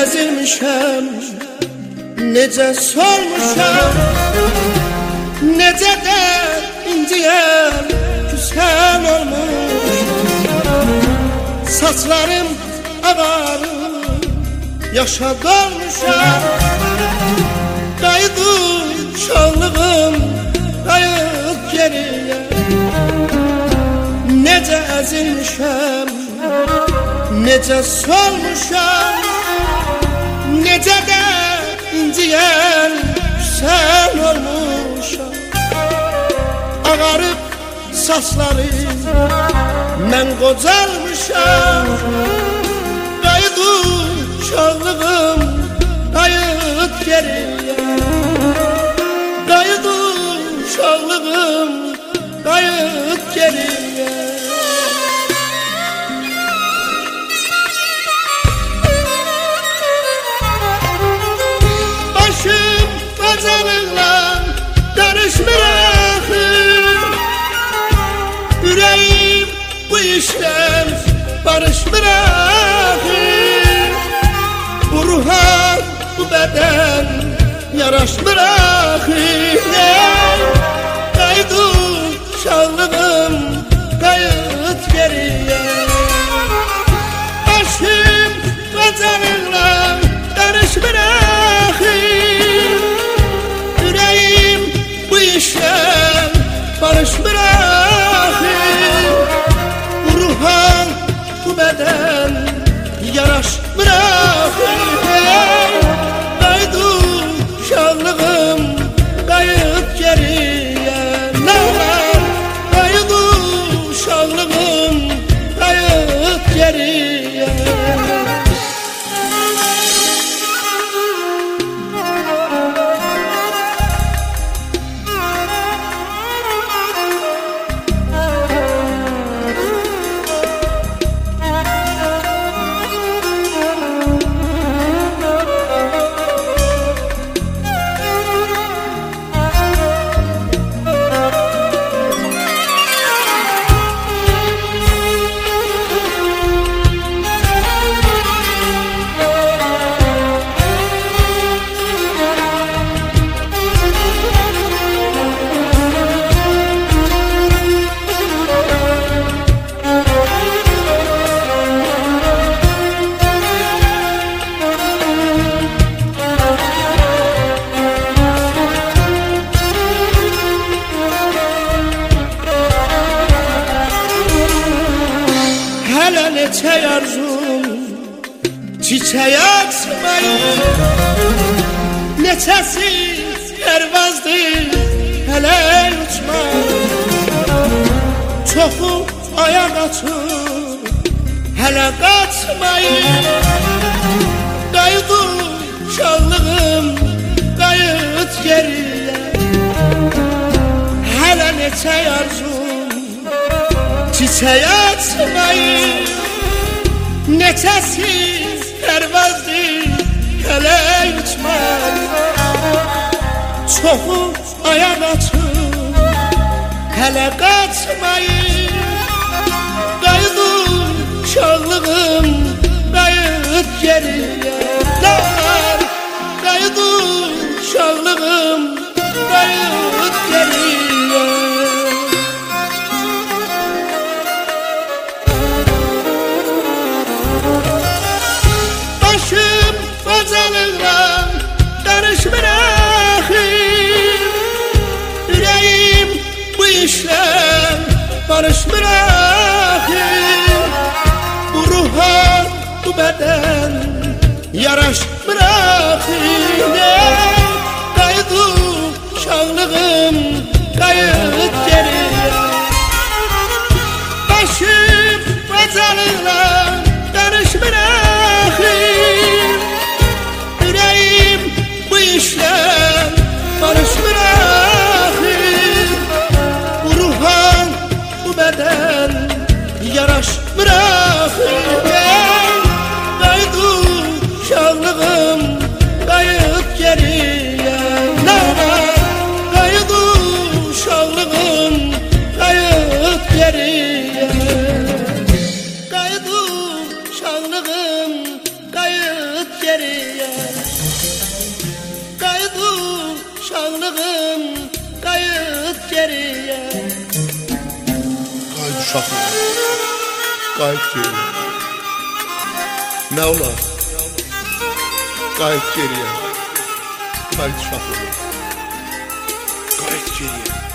əzilmişəm, necə solmuşam, necə də inciyəm, küsən olmuş. Saçlarım ağarır, yaşa dolmuşam. Qayıdı uşaqlığım, qayıt geriyə. Necə əzilmişəm, necə solmuşam, necə də inciyən sən olmuşam. Ağarıb saçlarım, mən qocalmışam. Qayıdı uşaqlığım, qayıt geriyə. Qayıdı uşaqlığım, qayıt geriyə. Başım qocalıqla qarışmır axır. Ürəyim bu işdən barışmır axır. Bu ruha, bu bədən yaraşmır axır. Qayıdı uşaqlığım, qayıt geriyə. Başım qocalıqla qarışmır axır. Ürəyim bu işdən barışmır axır. Bu ruha, bu bədən yaraşmır axır. Qayıdı uşaqlığım, qayıt geriyə. Qayıdı uşaqlığım, qayıt geriyə. Hələ neçə arzum çiçək açmayır. Neçəsi pərvazdır, hələ uçmayır. Çoxu ayaq açır, hələ qaçmayır. Qayıdı uşaqlığım, qayıt geriyə. Hələ neçə arzum çiçək açmayır. Neçəsi pərvazdır, hələ uçmayır. Çoxu ayaq açır, hələ qaçmayır. Qayıdı uşaqlığım, qayıt geriyə. Qayıdı uşaqlığım, qayıt geriyə. Başım qocalıqla qarışmır axır. Ürəyim bu işlə barışmır axır. Bu ruha, bu bədən yaraşmır axır. Qayıdı uşaqlığım, qayıt geriyə. Başım qocalıqla qarışmır axır. Ürəyim bu işlə barışmır axır. Bu ruha, bu bədən yaraşmır axır. Qayıdı uşaqlığım, qayıt geriyə. Qayıdı uşaqlığım qayıt geriyə. Qayıt uşaqlığım, qayıt geriyə. Nə olar? Qayıt geriyə. Qayıt uşaqlığım, qayıt geriyə.